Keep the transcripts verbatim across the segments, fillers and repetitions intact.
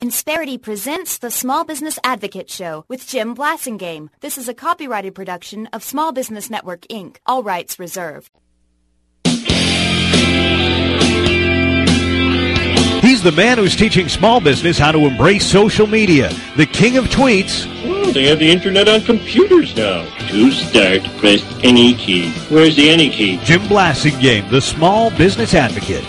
Insperity presents the Small Business Advocate Show with Jim Blasingame. This is a copyrighted production of Small Business Network, Incorporated. All rights reserved. He's the man who's teaching small business how to embrace social media. The king of tweets. Oh, they have the internet on computers now. To start, press any key. Where's the any key? Jim Blasingame, the small business advocate.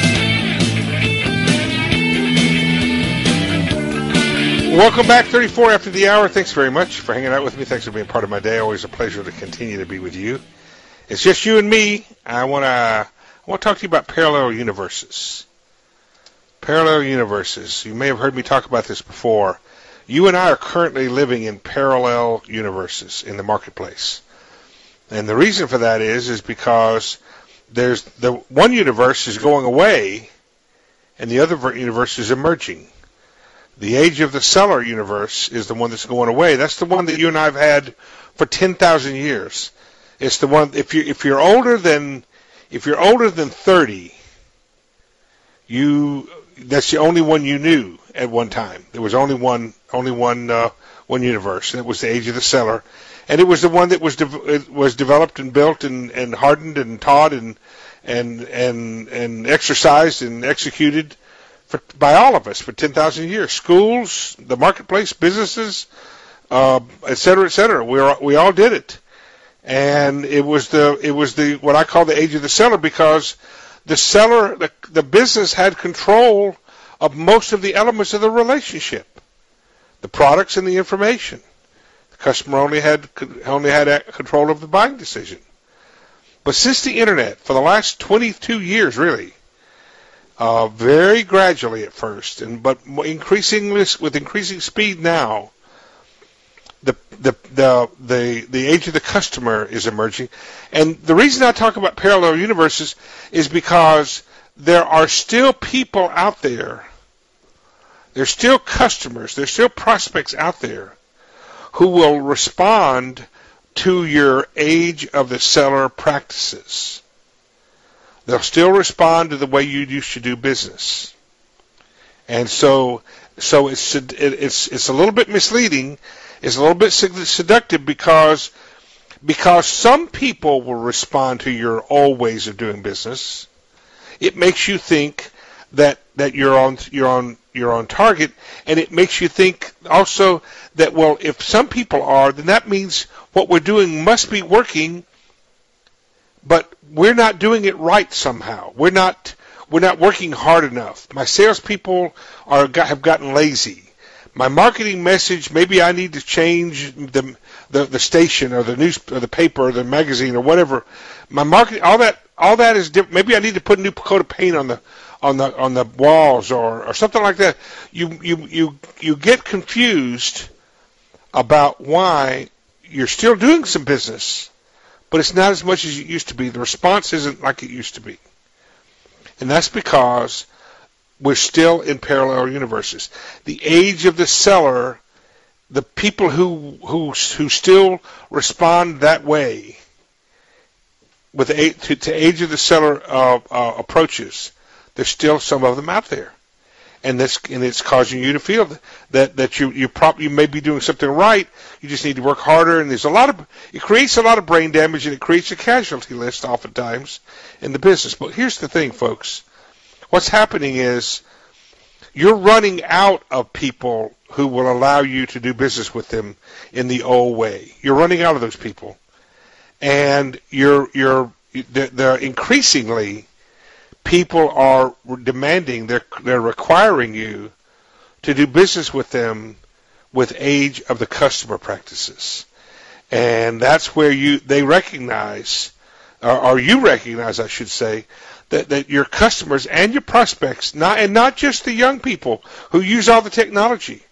Welcome back, thirty-four after the hour. Thanks very much for hanging out with me. Thanks for being part of my day. Always a pleasure to continue to be with you. It's just you and me. I want to I want to talk to you about parallel universes. Parallel universes. You may have heard me talk about this before. You and I are currently living in parallel universes in the marketplace. And the reason for that is is because there's the one universe is going away and the other universe is emerging. The age of the seller universe is the one that's going away. That's the one that you and I have had for ten thousand years. It's the one if you if you're older than if you're older than thirty, you that's the only one you knew at one time. There was only one only one uh, one universe, and it was the age of the seller, and it was the one that was de- it was developed and built and, and hardened and taught and and and and exercised and executed For, by all of us for ten thousand years. Schools, the marketplace, businesses, uh, et cetera, et cetera. We are, we all did it, and it was the it was the what I call the age of the seller because the seller, the, the business had control of most of the elements of the relationship, the products and the information. The customer only had only had control of the buying decision. But since the internet, for the last twenty-two years, really. Uh, very gradually at first, and but increasing with increasing speed now. The, the the the the age of the customer is emerging, and the reason I talk about parallel universes is because there are still people out there. There's still customers. There's still prospects out there who will respond to your age of the seller practices. They'll still respond to the way you used to do business, and so so it's it's it's a little bit misleading. It's a little bit seductive because because some people will respond to your old ways of doing business. It makes you think that that you're on you're on you're on target, and it makes you think also that well, if some people are, then that means what we're doing must be working. But we're not doing it right somehow. We're not we're not working hard enough. My salespeople are have gotten lazy. My marketing message, maybe I need to change the the, the station or the news or the paper or the magazine or whatever. My marketing, all that all that is different. Maybe I need to put a new coat of paint on the on the on the walls or, or something like that. You you you you get confused about why you're still doing some business. But it's not as much as it used to be. The response isn't like it used to be. And that's because we're still in parallel universes. The age of the seller, the people who who, who still respond that way with the, to, to age of the seller uh, uh, approaches, there's still some of them out there. And that's and it's causing you to feel that that you you probably you may be doing something right. You just need to work harder. And there's a lot of it creates a lot of brain damage, and it creates a casualty list oftentimes in the business. But here's the thing, folks: what's happening is you're running out of people who will allow you to do business with them in the old way. You're running out of those people, and you're you're they're, they're increasingly. People are demanding, they're, they're requiring you to do business with them with age of the customer practices. And that's where you they recognize, or, or you recognize, I should say, that, that your customers and your prospects, not and not just the young people who use all the technology,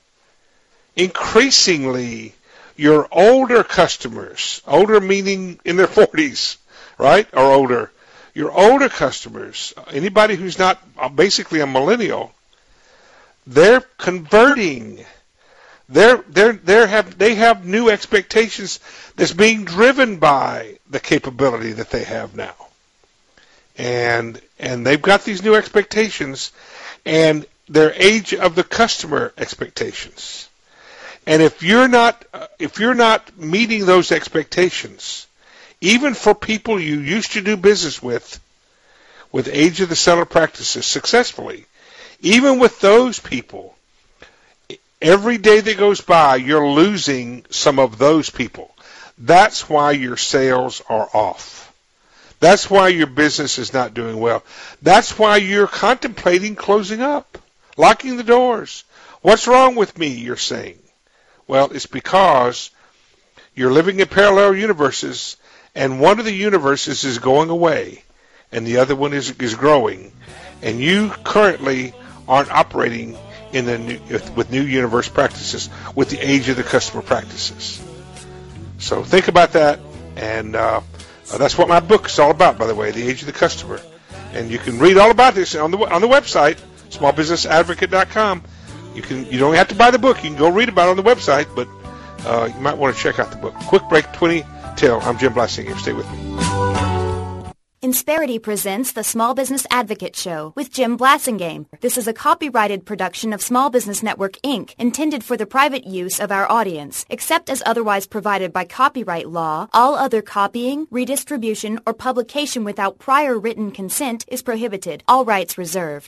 increasingly your older customers, older meaning in their forties, right, or older, your older customers, anybody who's not basically a millennial, they're converting. They're they're they have they have new expectations that's being driven by the capability that they have now, and and they've got these new expectations, and their age of the customer expectations. And if you're not, uh, if you're not meeting those expectations, even for people you used to do business with, with age of the seller practices successfully, even with those people, every day that goes by, you're losing some of those people. That's why your sales are off. That's why your business is not doing well. That's why you're contemplating closing up, locking the doors. What's wrong with me, you're saying? Well, it's because you're living in parallel universes, and one of the universes is going away, and the other one is, is growing, and you currently aren't operating in the new, with new universe practices, with the age of the customer practices. So think about that, and uh, that's what my book is all about, by the way, The Age of the Customer. And you can read all about this on the on the website, small business advocate dot com. You can you don't have to buy the book. You can go read about it on the website, but uh, you might want to check out the book. Quick break, twenty till. I'm Jim Blassinger. Stay with me. Insperity presents the Small Business Advocate Show with Jim Blassingame. This is a copyrighted production of Small Business Network, Incorporated, intended for the private use of our audience. Except as otherwise provided by copyright law, all other copying, redistribution, or publication without prior written consent is prohibited. All rights reserved.